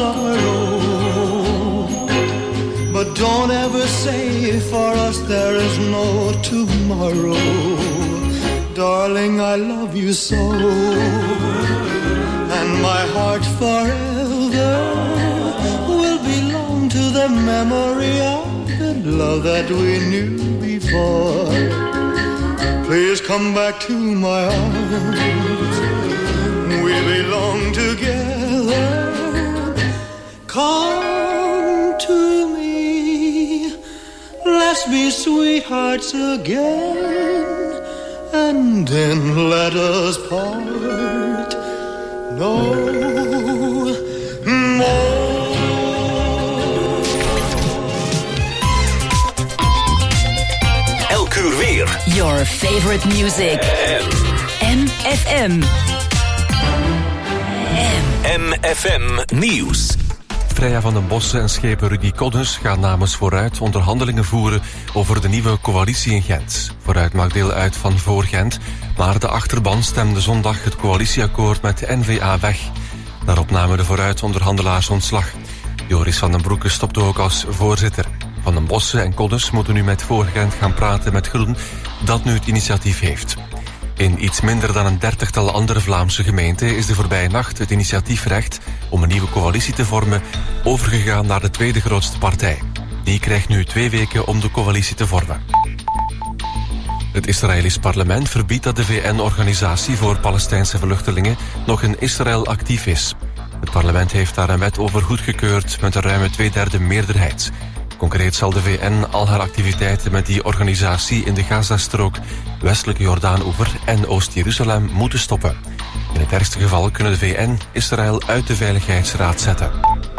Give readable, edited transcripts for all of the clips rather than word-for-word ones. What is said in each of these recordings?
sorrow. But don't ever say for us there is no tomorrow. Darling, I love you so, and my heart forever will belong to the memory of the love that we knew before. Please come back to my arms, we belong together. Come to me, let's be sweethearts again, and then let us part no more. Elk uur weer. Your favorite music. MFM. MFM Nieuws. Freya van den Bossen en schepen Rudy Koddens gaan namens Vooruit onderhandelingen voeren over de nieuwe coalitie in Gent. Vooruit maakt deel uit van Voor Gent, maar de achterban stemde zondag het coalitieakkoord met de N-VA weg. Daarop namen de Vooruit onderhandelaars ontslag. Joris van den Broeke stopte ook als voorzitter. Van den Bossen en Koddens moeten nu met Voor Gent gaan praten met Groen, dat nu het initiatief heeft. In iets minder dan een 30-tal andere Vlaamse gemeenten is de voorbije nacht het initiatiefrecht om een nieuwe coalitie te vormen overgegaan naar de tweede grootste partij. Die krijgt nu 2 weken om de coalitie te vormen. Het Israëlisch parlement verbiedt dat de VN-organisatie voor Palestijnse vluchtelingen nog in Israël actief is. Het parlement heeft daar een wet over goedgekeurd met een ruime 2/3 meerderheid. Concreet zal de VN al haar activiteiten met die organisatie in de Gazastrook, westelijke Jordaan-oever en Oost-Jeruzalem moeten stoppen. In het ergste geval kunnen de VN Israël uit de Veiligheidsraad zetten.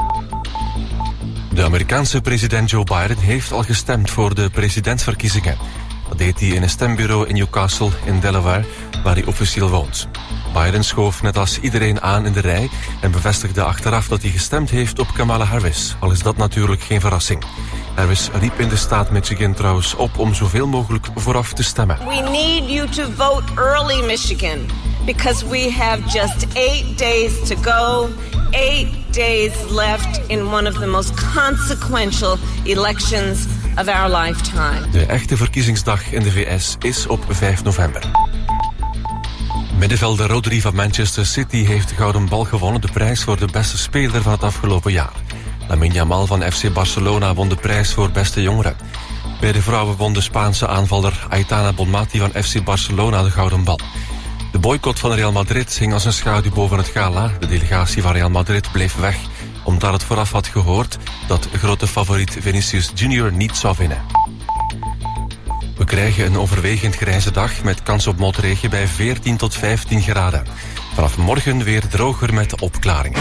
De Amerikaanse president Joe Biden heeft al gestemd voor de presidentsverkiezingen. Dat deed hij in een stembureau in Newcastle in Delaware, waar hij officieel woont. Biden schoof net als iedereen aan in de rij en bevestigde achteraf dat hij gestemd heeft op Kamala Harris, al is dat natuurlijk geen verrassing. Harris riep in de staat Michigan trouwens op om zoveel mogelijk vooraf te stemmen. We need you to vote early, Michigan, because we have just 8 days to go. 8 days left in one of the most consequential elections of our lifetime. De echte verkiezingsdag in de VS is op 5 november. Middenvelder Rodri van Manchester City heeft de Gouden Bal gewonnen, de prijs voor de beste speler van het afgelopen jaar. Lamine Yamal van FC Barcelona won de prijs voor beste jongere. Bij de vrouwen won de Spaanse aanvaller Aitana Bonmati van FC Barcelona de Gouden Bal. De boycott van Real Madrid hing als een schaduw boven het gala. De delegatie van Real Madrid bleef weg, omdat het vooraf had gehoord dat grote favoriet Vinicius Junior niet zou winnen. We krijgen een overwegend grijze dag met kans op motregen bij 14 tot 15 graden. Vanaf morgen weer droger met opklaringen.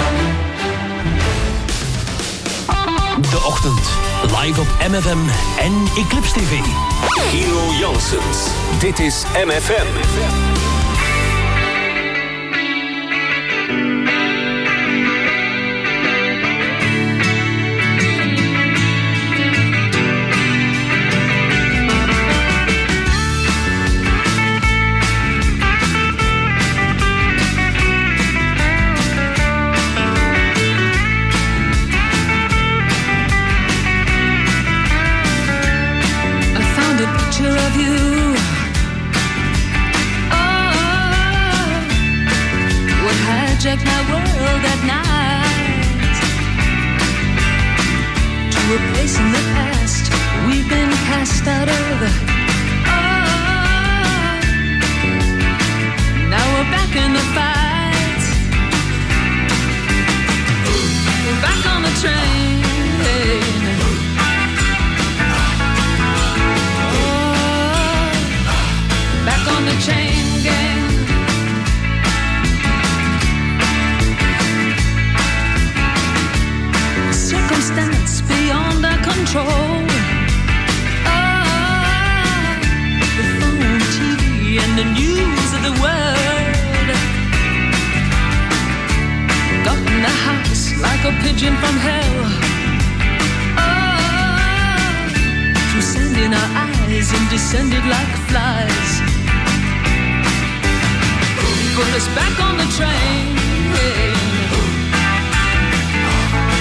De ochtend, live op MFM en Eclipse TV. Hero Janssens, dit is MFM. Of you, oh, what hijacked my world at night, to a place in the past we've been cast out of. Oh, now we're back in the fight, we're back on the train. Back on the chain gang. Circumstance beyond our control. Oh, the phone, TV, and the news of the world got in the house like a pigeon from hell. Oh, through sand in our eyes and descended like flies. Put us back on the train.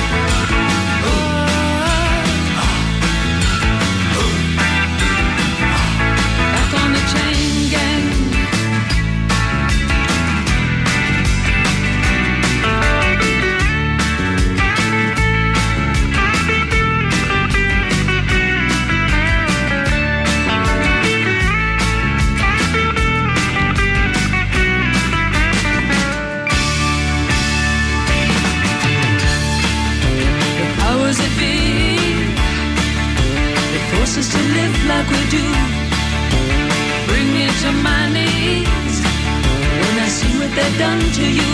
do. Bring me to my knees when I see what they've done to you.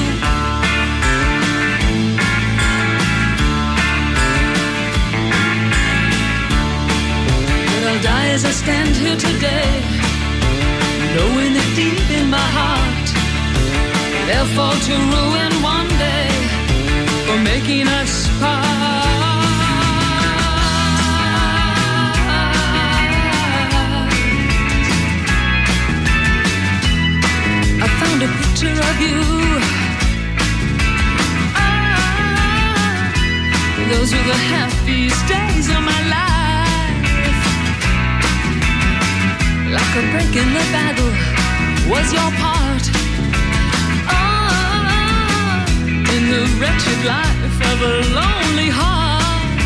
But I'll die as I stand here today, knowing that deep in my heart they'll fall to ruin one day for making us part. I found a picture of you. Those were the happiest days of my life. Like a break in the battle was your part. In the wretched life of a lonely heart.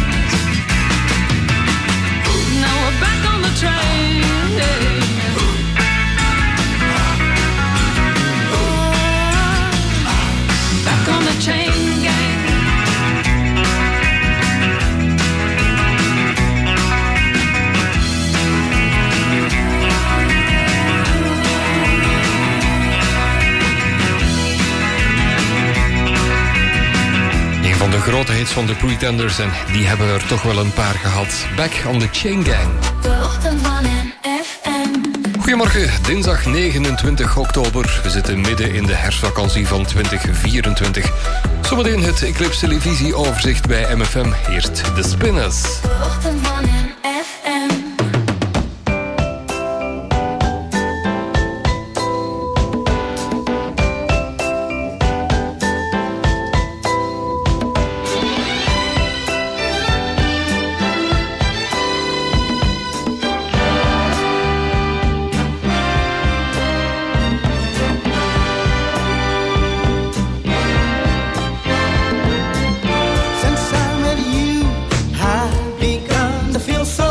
Now we're back on the train. Back on the chain gang. Van de grote hits van de Pretenders, en die hebben er toch wel een paar gehad. Back on the Chain Gang. De ochtend van MFM. Goedemorgen, dinsdag 29 oktober. We zitten midden in de herfstvakantie van 2024. Zometeen het Eclipse televisieoverzicht bij MFM. Eerst de Spinners. De ochtend van MFM. Since I met you, I've begun to feel so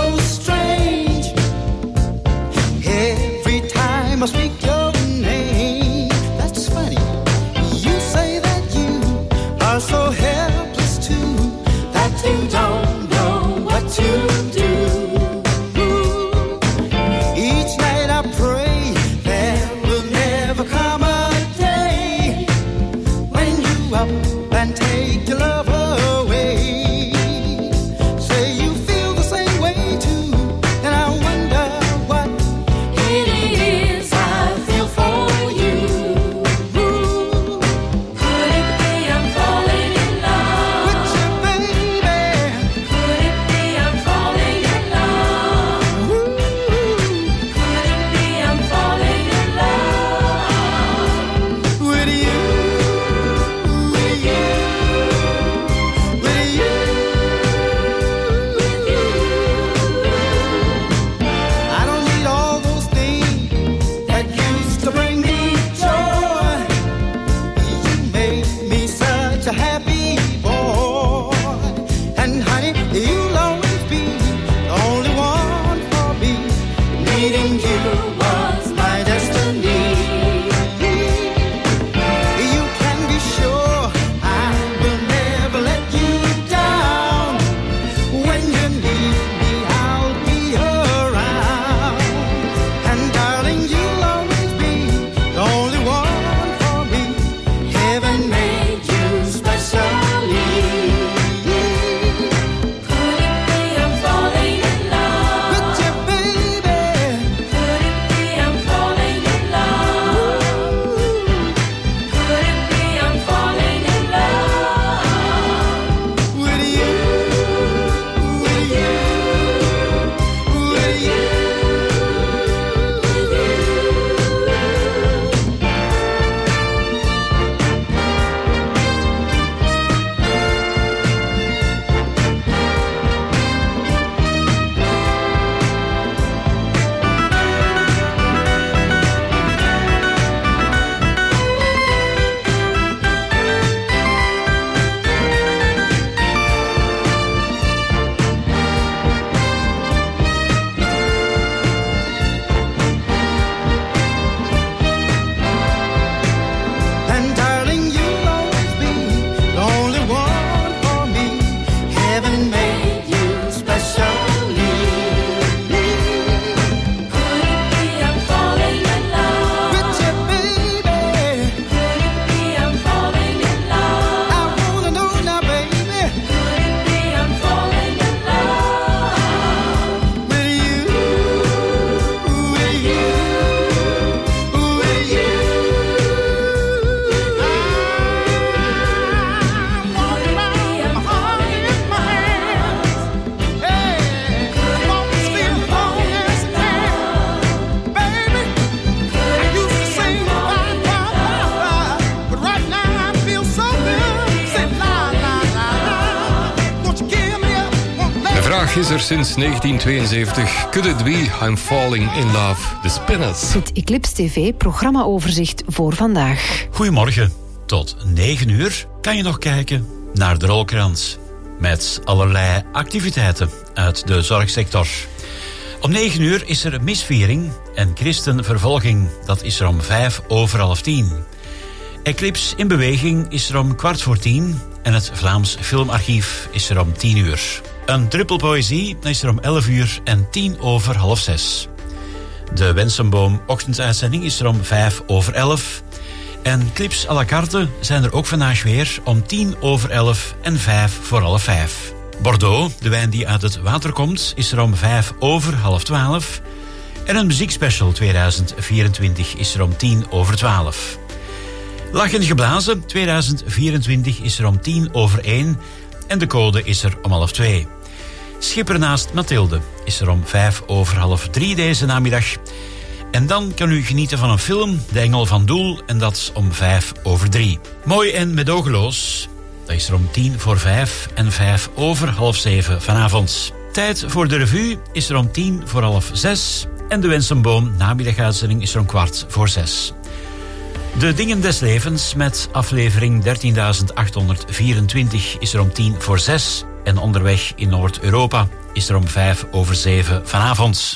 vraag is er sinds 1972. Could it be I'm falling in love? The Spinners. Het Eclipse TV programmaoverzicht voor vandaag. Goedemorgen. Tot 9 uur kan je nog kijken naar de rolkrans. Met allerlei activiteiten uit de zorgsector. Om 9 uur is er misviering en christenvervolging. Dat is er om 10:05. Eclipse in beweging is er om 10:15. En het Vlaams Filmarchief is er om 10 uur. Een triple poëzie is er om 11 uur en 6:10. De Wensenboom ochtenduitzending is er om 11:05. En clips à la carte zijn er ook vandaag weer om 10:11 en 5:05. Bordeaux, de wijn die uit het water komt, is er om 11:05. En een muziekspecial 2024 is er om 10:12. Lachend geblazen 2024 is er om 1:10. En de code is er om 1:30. Schipper naast Mathilde is er om 2:05 deze namiddag. En dan kan u genieten van een film, De Engel van Doel, en dat is om 5:03. Mooi en medogeloos, dat is er om 5:10 en 5:05 vanavond. Tijd voor de revue is er om 5:10 en de Wensenboom namiddaguitzending is er om 5:15. De Dingen des Levens met aflevering 13.824 is er om 5:10 en Onderweg in Noord-Europa is er om 6:05 vanavond.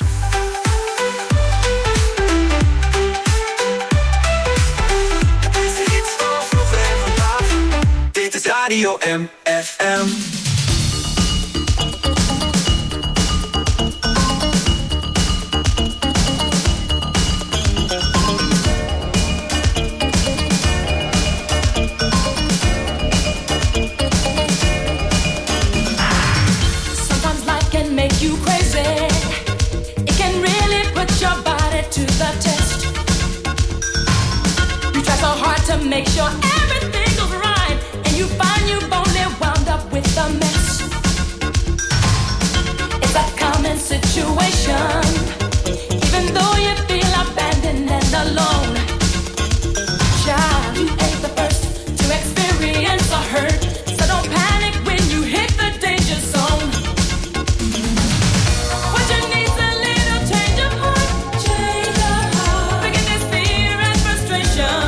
Dit is Radio MFM. Make sure everything goes right, and you find you've only wound up with a mess. It's a common situation, even though you feel abandoned and alone. Child, you ain't the first to experience a hurt, so don't panic when you hit the danger zone. What you need's a little change of heart, forget this fear and frustration.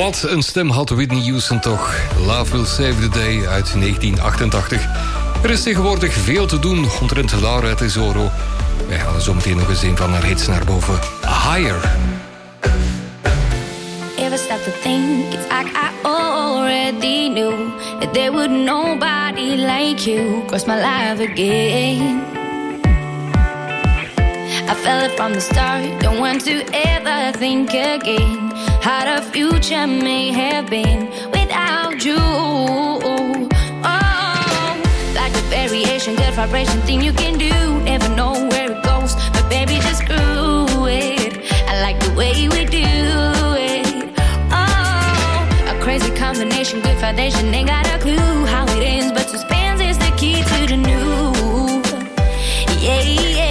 Wat een stem had Whitney Houston toch. Love Will Save the Day uit 1988. Er is tegenwoordig veel te doen omtrent Laura Tesoro. Wij halen zo meteen nog eens een van haar hits naar boven. Higher. Ever stop to think it's like I already knew that there would nobody like you cross my life again. I felt it from the start, don't want to ever think again how the future may have been without you. Oh, like a variation, good vibration thing you can do. Never know where it goes, but baby just screw it. I like the way we do it. Oh, a crazy combination, good foundation, ain't got a clue how it ends, but suspense is the key to the new. Yeah, yeah.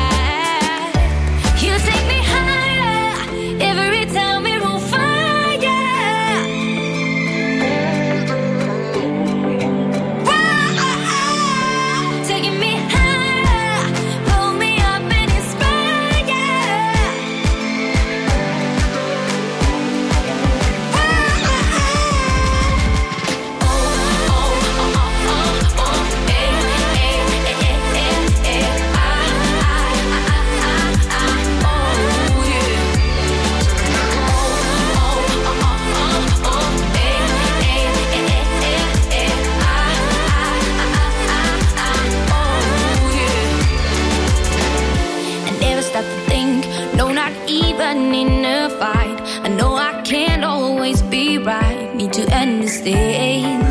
Even in a fight, I know I can't always be right. Need to understand.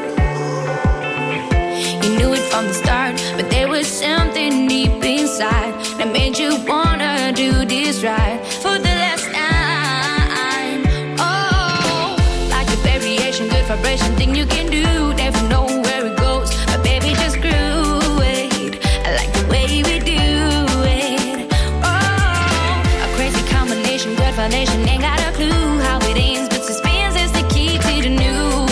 You knew it from the start, but there was something deep inside that made you wanna do this right for the last time. Oh, like a variation, good vibration thing you can do. Never know where it goes, but baby just screw it. I like the way we do. Foundation ain't got a clue how it ends, but suspense is the key to the new.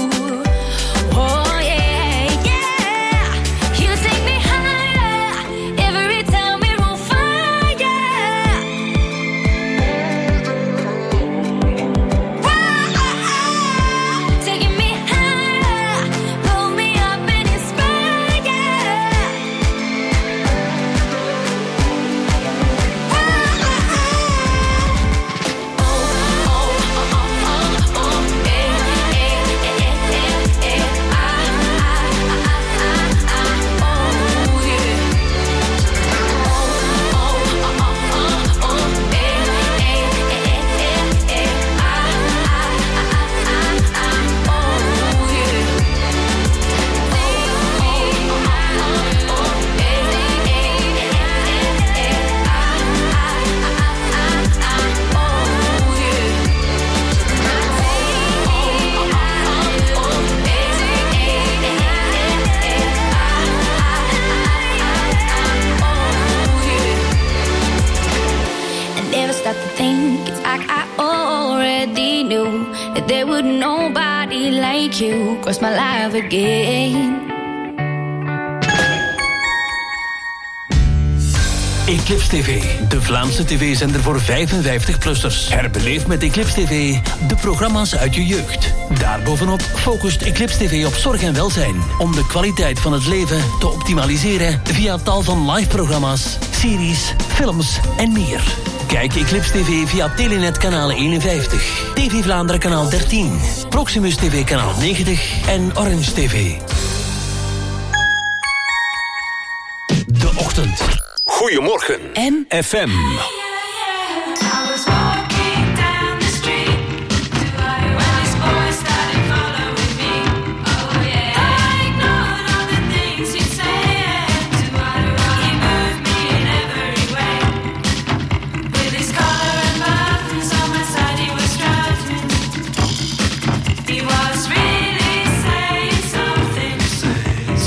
Oh yeah, yeah. You take me higher every time we're on fire. Taking me higher, pull me up and inspire. There would nobody like you cross my life again. Eclipse TV, de Vlaamse tv-zender voor 55-plussers. Herbeleef met Eclipse TV de programma's uit je jeugd. Daarbovenop focust Eclipse TV op zorg en welzijn, om de kwaliteit van het leven te optimaliseren via tal van live-programma's, series, films en meer. Kijk Eclipse TV via Telenet kanaal 51, TV Vlaanderen kanaal 13, Proximus TV kanaal 90 en Orange TV. De Ochtend. Goedemorgen. FM.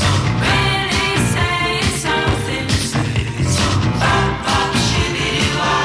Really saying something.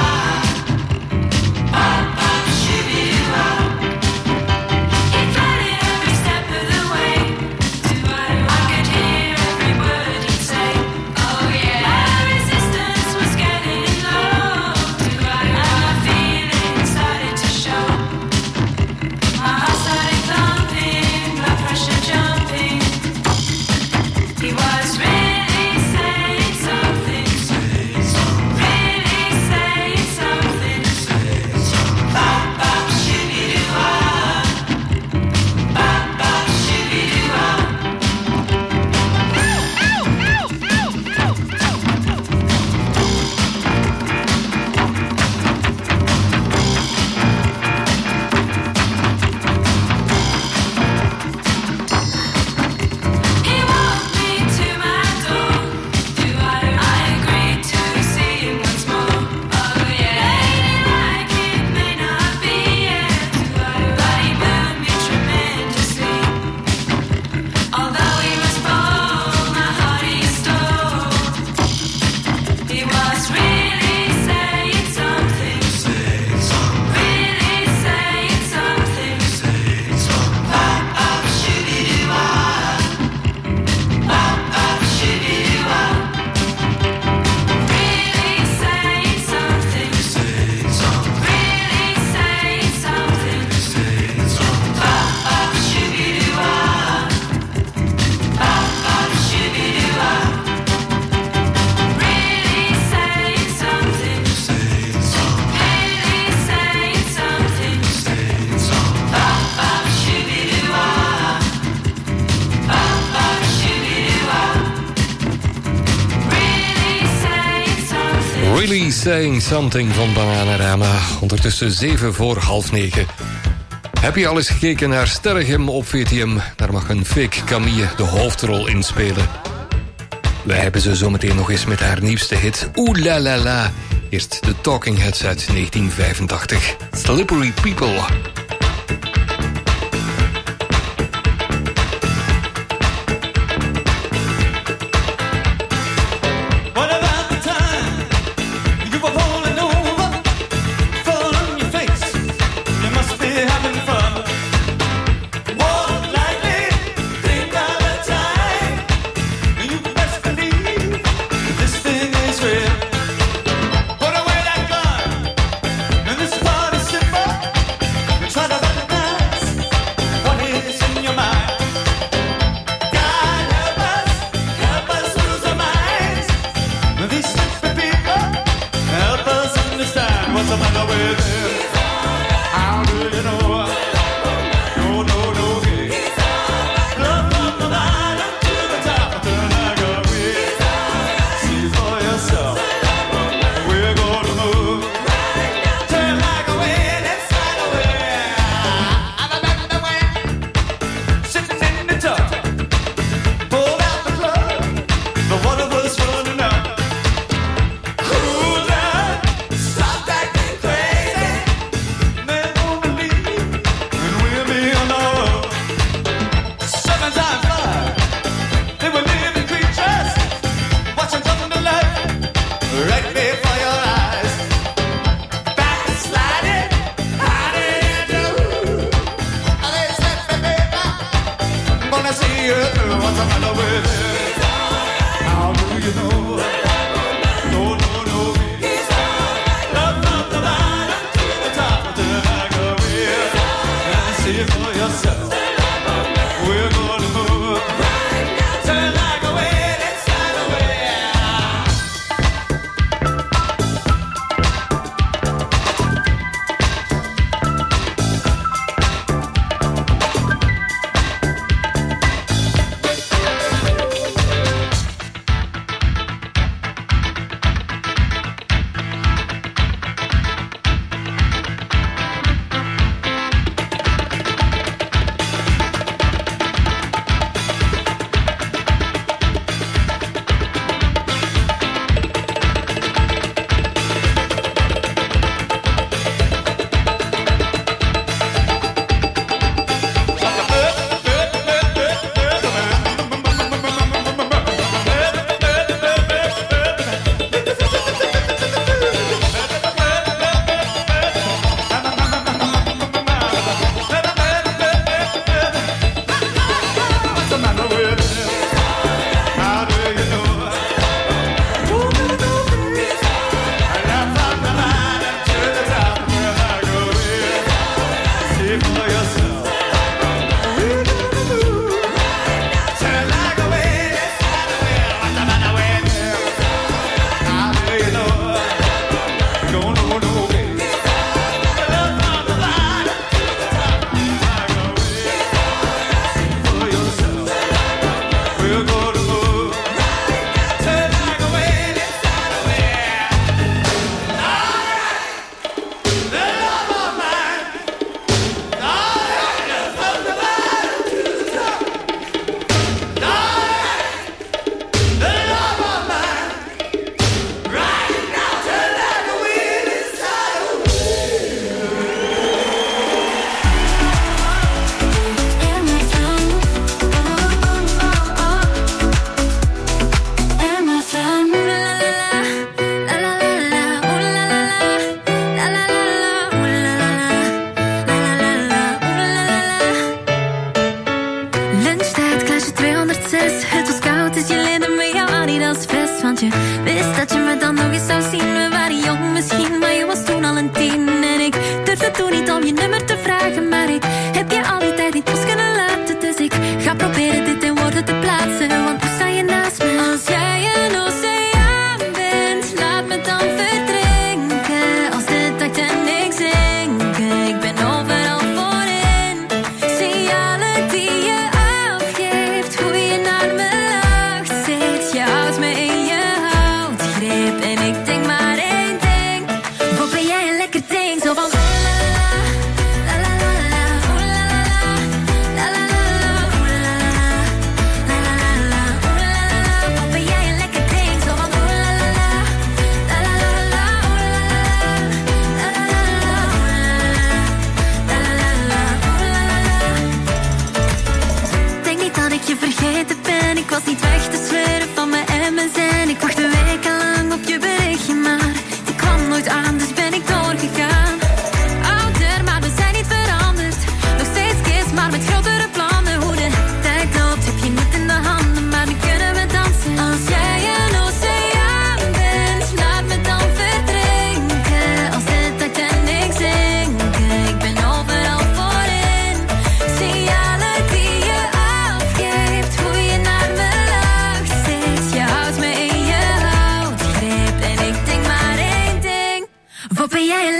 Really Saying Something van Bananarama. Ondertussen 7:07. Heb je al eens gekeken naar Sterregem op VTM? Daar mag een fake Camille de hoofdrol inspelen. Wij hebben ze zometeen nog eens met haar nieuwste hit Oeh la la la. Eerst de Talking Heads uit 1985. Slippery People. En ik denk maar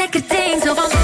lekker ding, zo van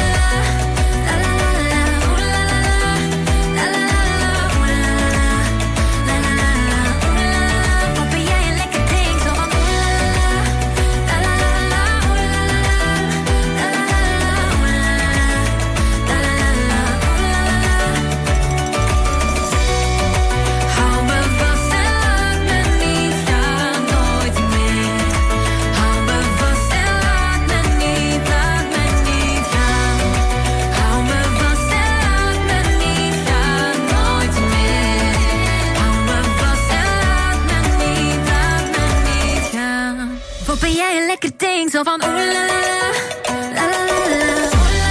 ben jij een lekker ding, zo van oeh la la la la la la.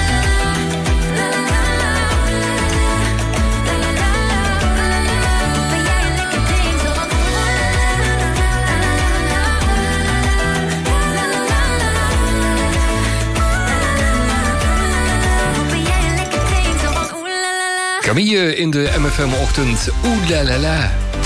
Camille in de MFM-ochtend, oeh la la la.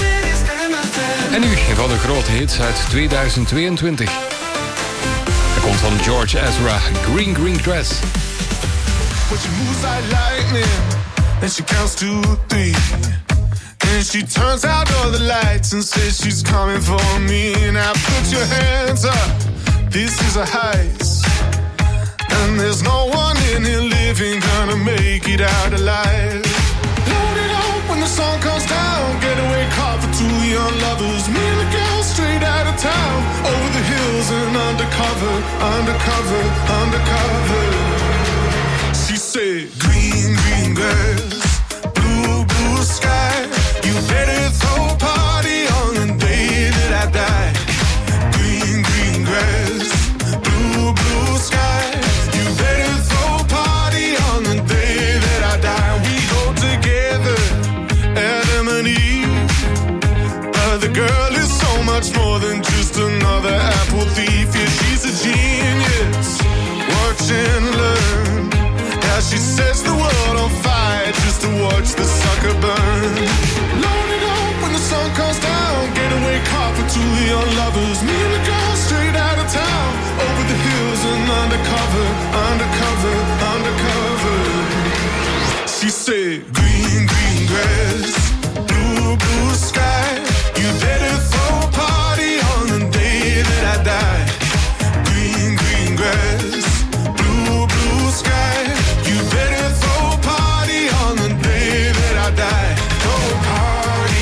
En nu van de grote hits uit 2022. Hij komt van George Ezra, Green Green Dress. When she moves like lightning, and she counts to 3. And she turns out all the lights and says she's coming for me. Now put your hands up, this is a heist. And there's no one in here living gonna make it out alive. Load it up when the sun comes down. Getaway car for two young lovers. Me and the girl straight out of town. Over the hills and undercover, undercover, undercover. She said, green, green grass, blue, blue sky. You better throw a party on the day that I die. Green, green grass, blue, blue sky. You better throw a party on the day that I die. We go together, Adam and Eve. The girl is so much more than just another apple thief. Yeah, she's a genius. Watch and learn. Now she sets the world on fire just to watch the sucker burn. Load it up when the sun comes down. Getaway car for two young lovers. Me and the girl straight out of town. Over the hills and undercover, undercover, undercover. She said, green, green grass, blue, blue sky. You better throw a party on the day that I die. Green, green grass, blue, blue sky. You better throw a party on the day that I die. Throw a party,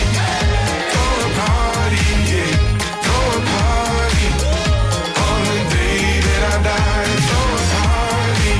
yeah. Throw a party on the day that I die. Throw a party,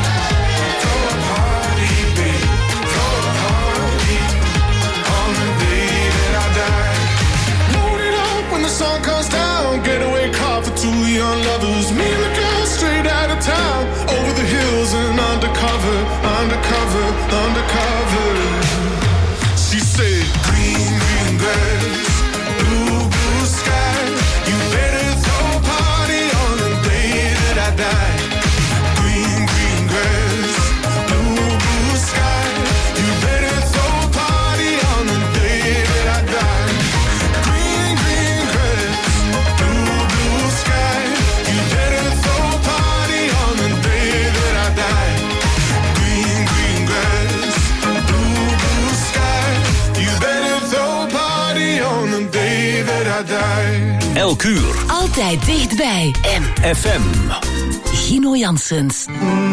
babe. Throw a party on the day that I die. Load it up when the sun comes down. Getaway car for two young lovers. Me and the girl straight out of town. Over the hills and undercover, undercover, undercover. She said, green, green grass, blue, blue sky. You better throw a party on the day that I die. Green, green grass, blue, blue sky. You better throw a party on the day that I die. Green, green grass, blue, blue sky. You better throw a party on the day that I die. Green, green grass, blue, blue sky. You better throw a party on the day that I die. Elk uur. Altijd dichtbij. FM. Gino Janssens.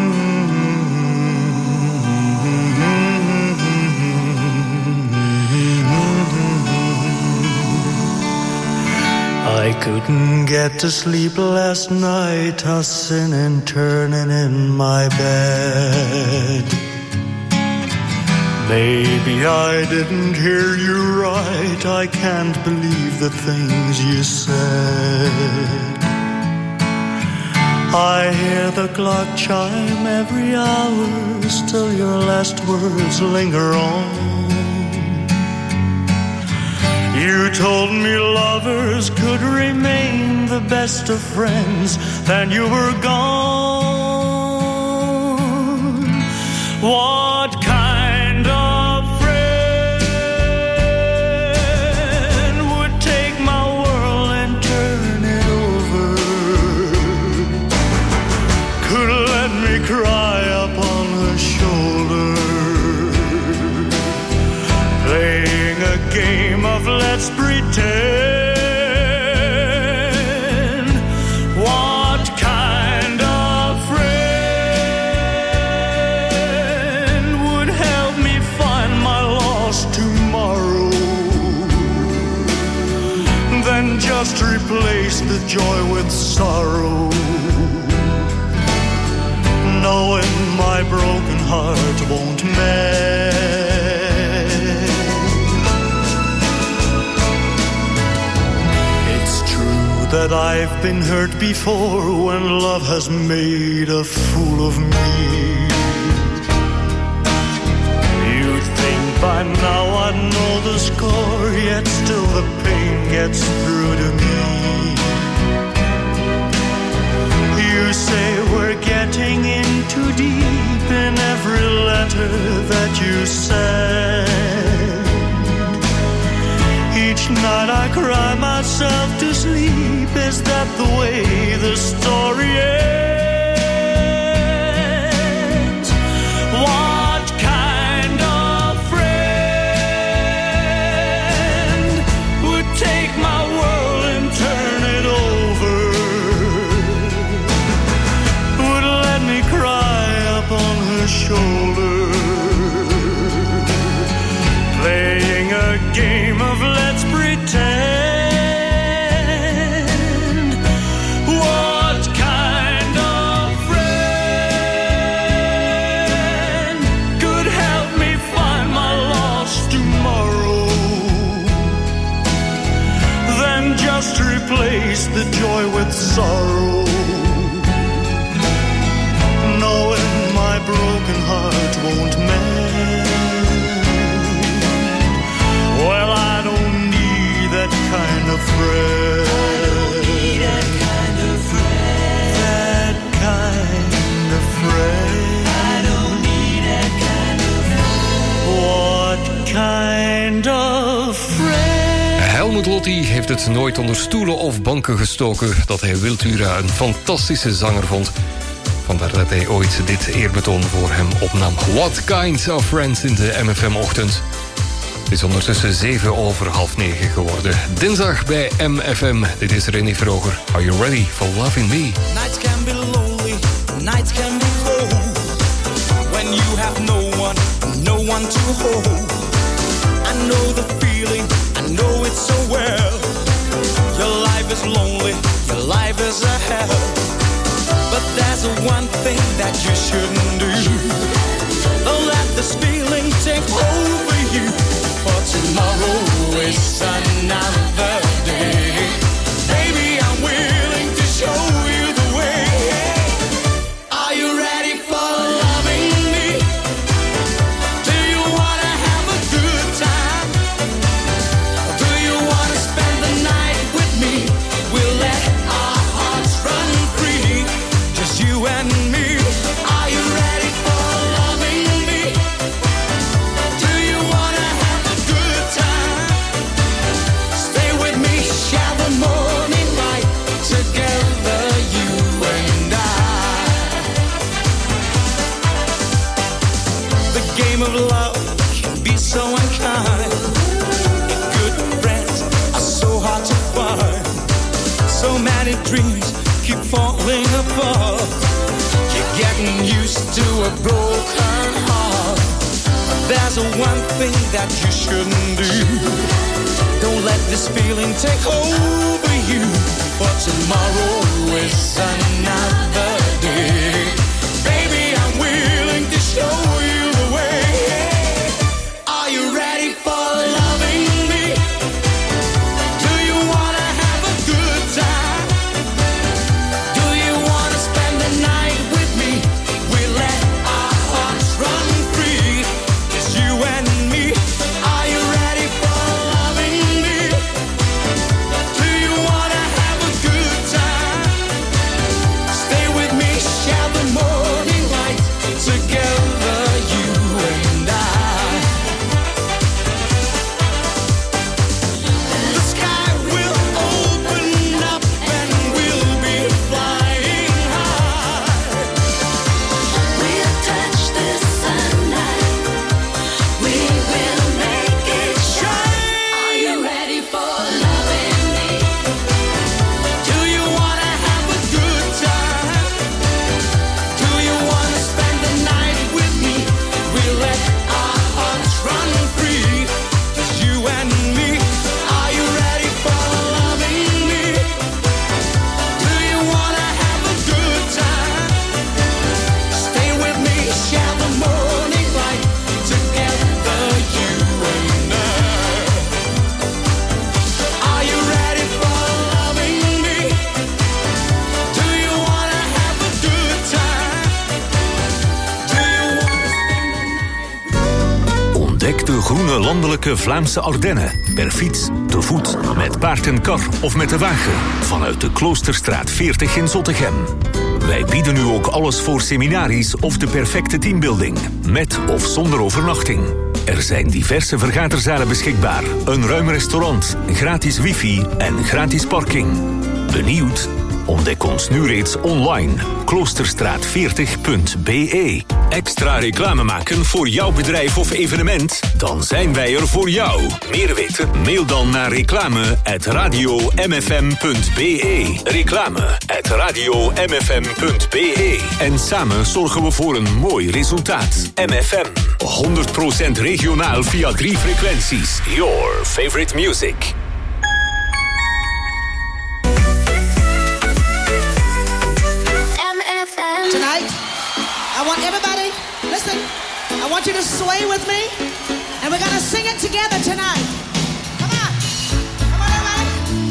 I couldn't get to sleep last night, tossing and turning in my bed. Maybe I didn't hear you right. I can't believe the things you said. I hear the clock chime every hour, still your last words linger on. You told me lovers could remain the best of friends, then you were gone. What kind of friend would take my world and turn it over? Could let me cry replace the joy with sorrow, knowing my broken heart won't mend. It's true that I've been hurt before when love has made a fool of me. By now I know the score, yet still the pain gets through to me. You say we're getting in too deep in every letter that you send. Each night I cry myself to sleep. Is that the way the story ends? What kind of friend would take my world and turn it over? Would let me cry up on her shoulder, playing a game of let's pretend. What kind of friend could help me find my lost tomorrow? Then just replace the joy with sorrow, knowing my broken heart won't mend. Well, I don't need that kind of friend. I don't need that kind of friend. That kind of friend. I don't need that kind of friend. What kind of friend? Helmut Lotti heeft het nooit onder stoelen of banken gestoken dat hij Wiltura een fantastische zanger vond. Vandaar dat hij ooit dit eerbetoon voor hem opnam. What Kind of Friends in de MFM-ochtend. Het is ondertussen 9:07 geworden. Dinsdag bij MFM. Dit is René Vroger. Are you ready for loving me? Nights can be lonely, nights can be cold. When you have no one to hold. I know the feeling, I know it so well. Your life is lonely, your life is a hell. But there's one thing that you shouldn't do. Don't let this feeling take over you. For tomorrow is another day. Baby, I'm willing to show you the way. Are you ready for loving me? Do you wanna have a good time? Do you wanna spend the night with me? We'll let our hearts run free, just you and me. Are you ready for loving me? Do you wanna have a good time? Stay with me, share the morning light together, you and I. The game of love can be so unkind. Good friends are so hard to find. So many dreams keep falling apart. You're getting used to a broken heart. There's one thing that you shouldn't do. Don't let this feeling take over you. For tomorrow is another day. Baby, I'm willing to show you the way. Are you ready for loving me? Do you wanna have a good time? Do you wanna spend the night with me? We let our hearts run free, just you and me. Are you ready for loving me? Do you wanna De groene landelijke Vlaamse Ardennen. Per fiets, te voet, met paard en kar of met de wagen. Vanuit de Kloosterstraat 40 in Zottegem. Wij bieden nu ook alles voor seminaries of de perfecte teambuilding. Met of zonder overnachting. Er zijn diverse vergaderzalen beschikbaar. Een ruim restaurant, gratis wifi en gratis parking. Benieuwd? Ontdek ons nu reeds online. Kloosterstraat40.be. Extra reclame maken voor jouw bedrijf of evenement? Dan zijn wij er voor jou. Meer weten? Mail dan naar reclame@radiomfm.be. Reclame@radiomfm.be. En samen zorgen we voor een mooi resultaat. MFM. 100% regionaal via 3 frequenties. Your favorite music. Tonight, I want everybody, listen, I want you to sway with me, and we're gonna sing it together tonight. Come on, everybody.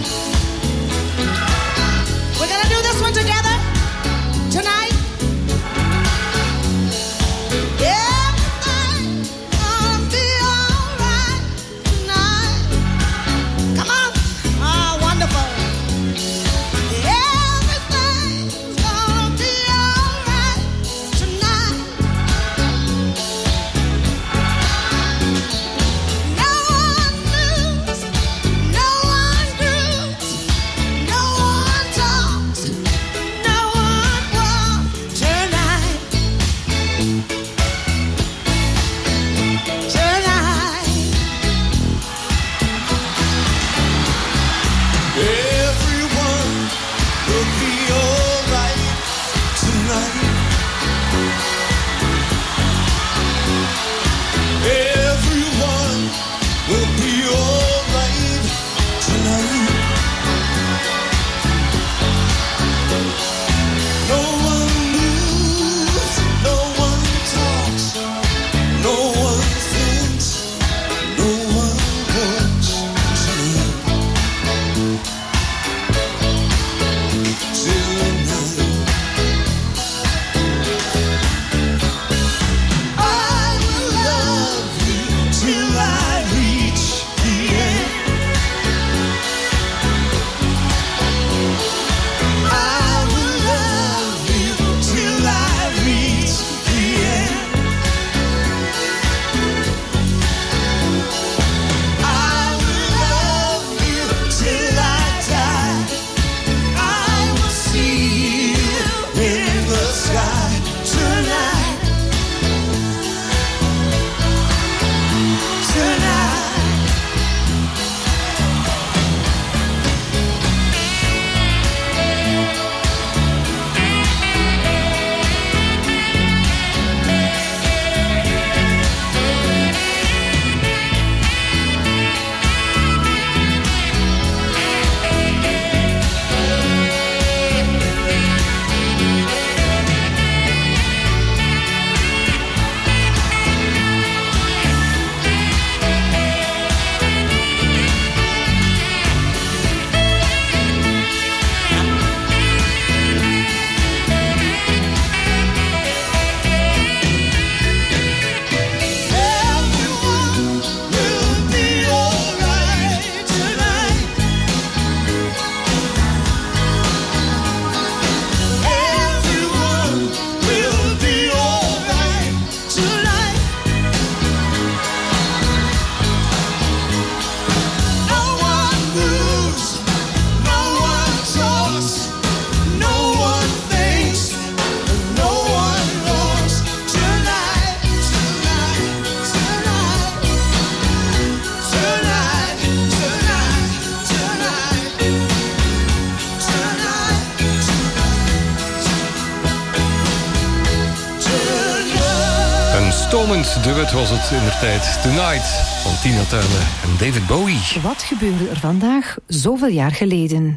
We're gonna do this one together tonight. Everything's gonna be alright tonight. Come on, oh, wonderful. Stormend duet was het indertijd. Tonight van Tina Turner en David Bowie. Wat gebeurde er vandaag zoveel jaar geleden? In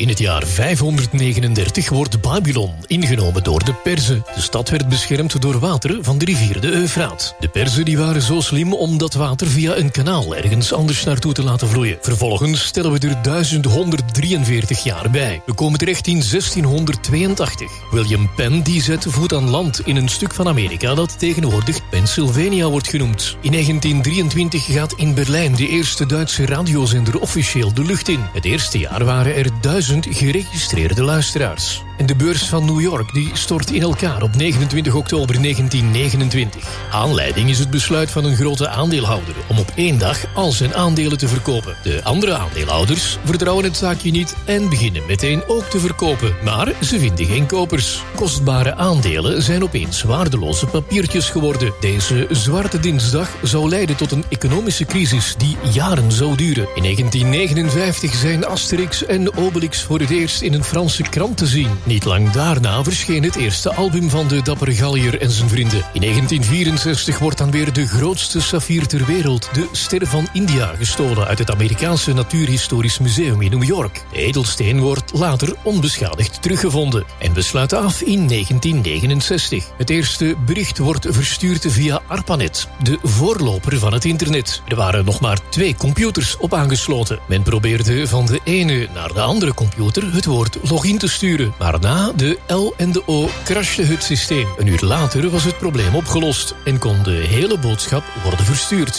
In het jaar 539 wordt Babylon ingenomen door de Perzen. De stad werd beschermd door water van de rivier de Eufraat. De Perzen die waren zo slim om dat water via een kanaal ergens anders naartoe te laten vloeien. Vervolgens stellen we er 1143 jaar bij. We komen terecht in 1682. William Penn die zet voet aan land in een stuk van Amerika dat tegenwoordig Pennsylvania wordt genoemd. In 1923 gaat in Berlijn de eerste Duitse radiozender officieel de lucht in. Het eerste jaar waren er 1000 geregistreerde luisteraars. En de beurs van New York die stort in elkaar op 29 oktober 1929. Aanleiding is het besluit van een grote aandeelhouder om op één dag al zijn aandelen te verkopen. De andere aandeelhouders vertrouwen het zaakje niet en beginnen meteen ook te verkopen. Maar ze vinden geen kopers. Kostbare aandelen zijn opeens waardeloze papiertjes geworden. Deze Zwarte Dinsdag zou leiden tot een economische crisis die jaren zou duren. In 1959 zijn Asterix en Obelix voor het eerst in een Franse krant te zien. Niet lang daarna verscheen het eerste album van de dappere Gallier en zijn vrienden. In 1964 wordt dan weer de grootste saffier ter wereld, de Ster van India, gestolen uit het Amerikaanse Natuurhistorisch Museum in New York. De edelsteen wordt later onbeschadigd teruggevonden. En we sluiten af in 1969. Het eerste bericht wordt verstuurd via ARPANET, de voorloper van het internet. Er waren nog maar 2 computers op aangesloten. Men probeerde van de ene naar de andere computer het woord login te sturen. Maar na de L en de O crashte het systeem. Een uur later was het probleem opgelost en kon de hele boodschap worden verstuurd.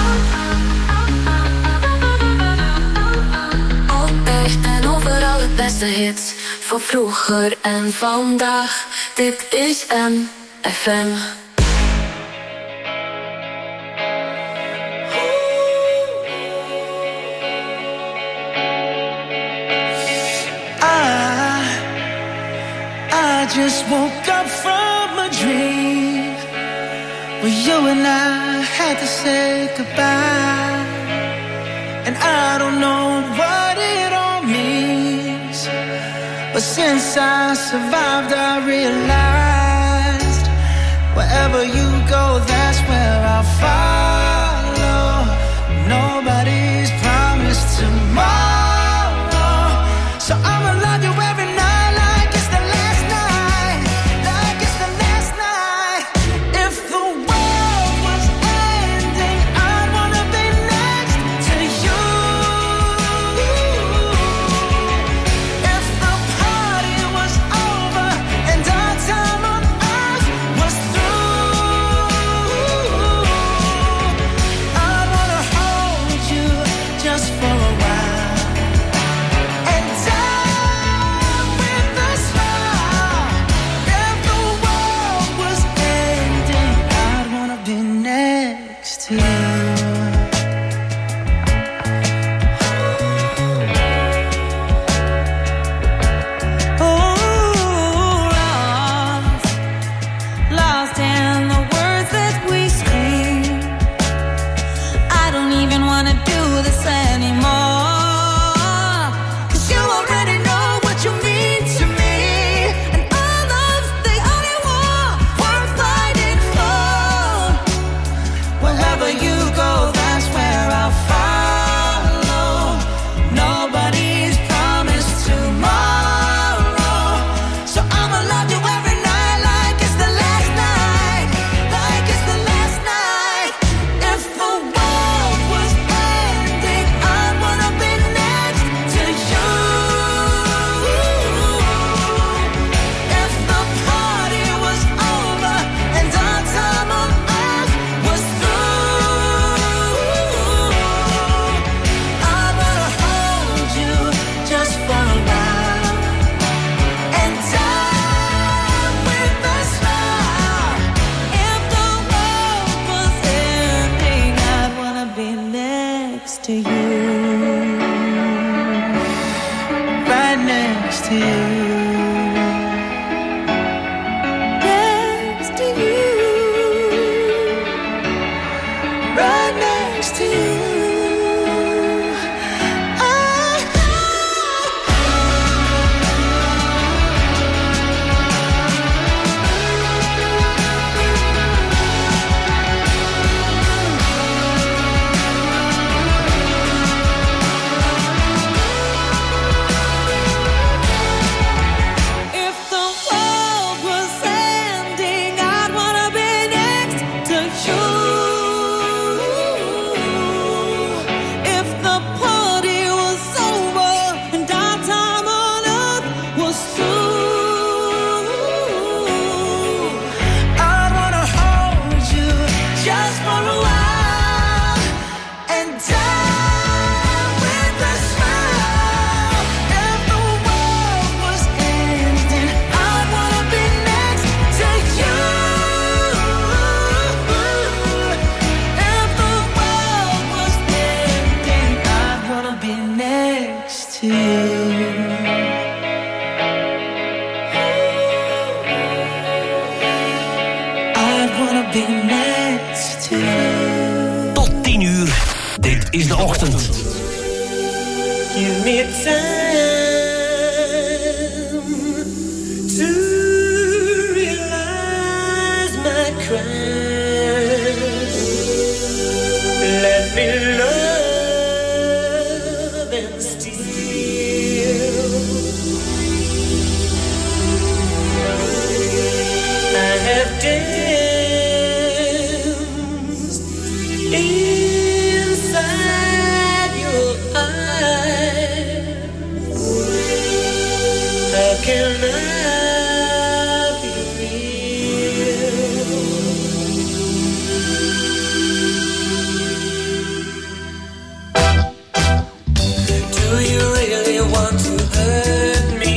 Altijd en overal het beste hits. Van vroeger en vandaag. Dit is MFM. I just woke up from a dream where you and I had to say goodbye. And I don't know what it all means, but since I survived I realized wherever you go, that's where I'll follow. Nobody's promised tomorrow, so I'ma love you every night. For a while. is de ochtend. Give me time to realize my crime. Let me love and steal. I have danced inside your eyes. How can I be real? Do you really want to hurt me?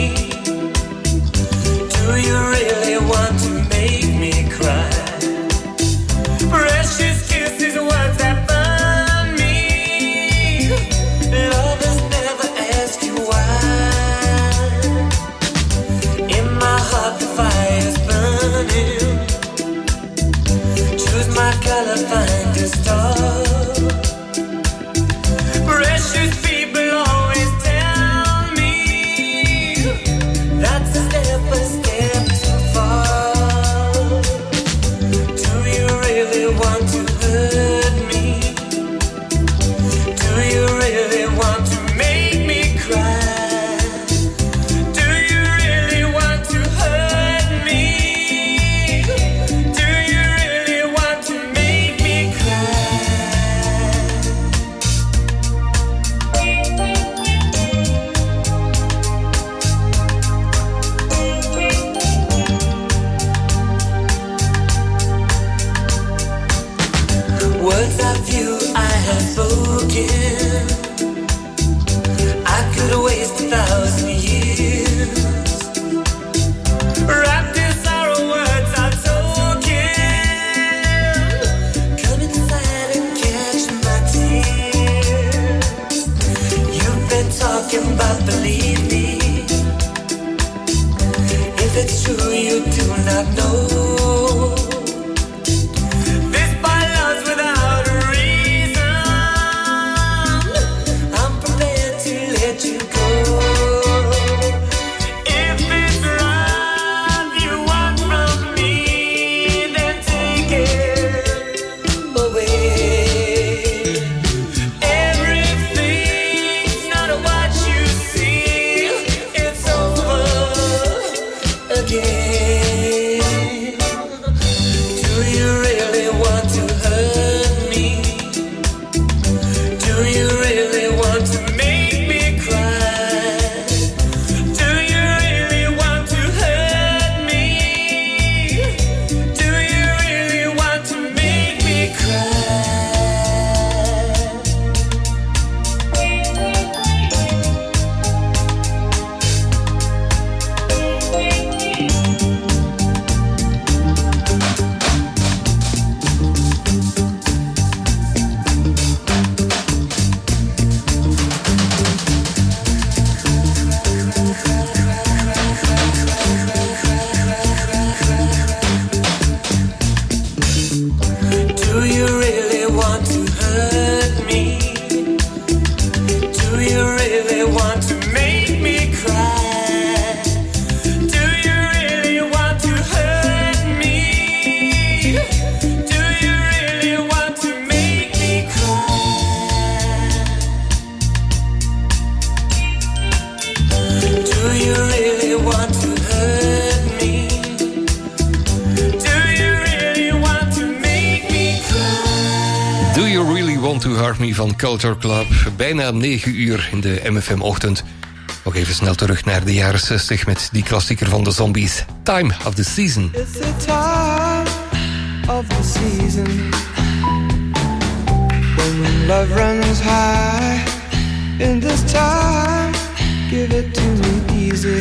Do you really want to make me cry? Precious kisses, words that burn me. Lovers never ask you why. In my heart the fire's burning. Choose my color, find a star. Precious people always tell me that's a step too far. Do you really want to hurt me? Do you really want to make me cry? Do you really want to hurt me? Do you really want to make me cry? Words of you I have spoken, I could waste 1,000 years. Wrapped in sorrow, words are token. Come inside and catch my tears. You've been talking about, believe me. If it's true, you do not know. This by love's without a reason. I'm prepared to let you go. If it's love you want from me, then take it away. Everything's not what you see. It's over again. Do you really want to hurt me? Do you really want to make me cry? Do you really want to hurt me? Do you really want to make me cry? Do you really want to hurt me? Do you really want to make me cry? Do you really want to hurt me? Do you really want to make me cry? Do you really want to hurt me? Do you really want to make me cry? Do You Really Want To Hurt Me van Culture Club. Bijna 9 uur in de MFM-ochtend. Nog even snel terug naar de jaren 60 met die klassieker van de Zombies. Time of the Season. It's the time of the season when love runs high. In this time, give it to me easy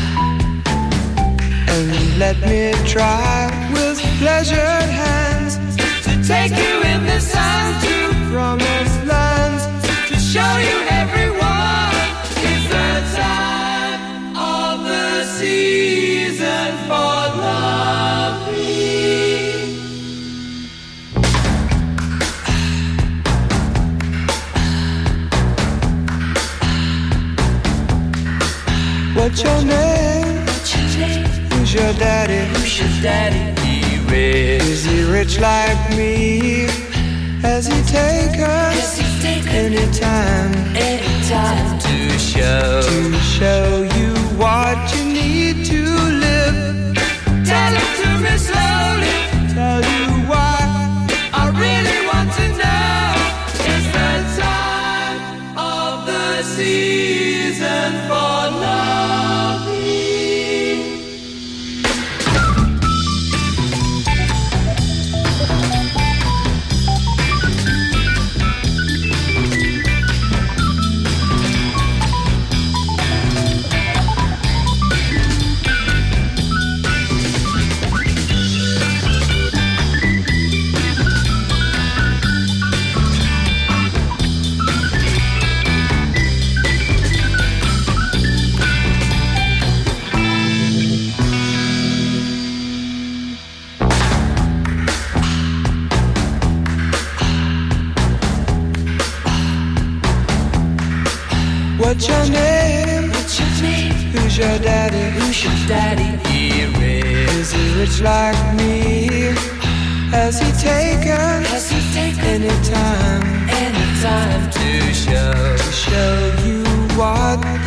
and let me try with pleasured hands to take you in the sun to promised lands, to show you everyone. It's the time of the season for loving. Who's your daddy? Who's your daddy? Is he rich like me? Has he taken anytime to show you what you need to live? Tell it to me slowly. Tell you why I really want to know. It's the time of the season for loving. What's your name? What's your name? Who's your daddy? Who's your daddy? Is he rich like me? Has he taken any time to show you what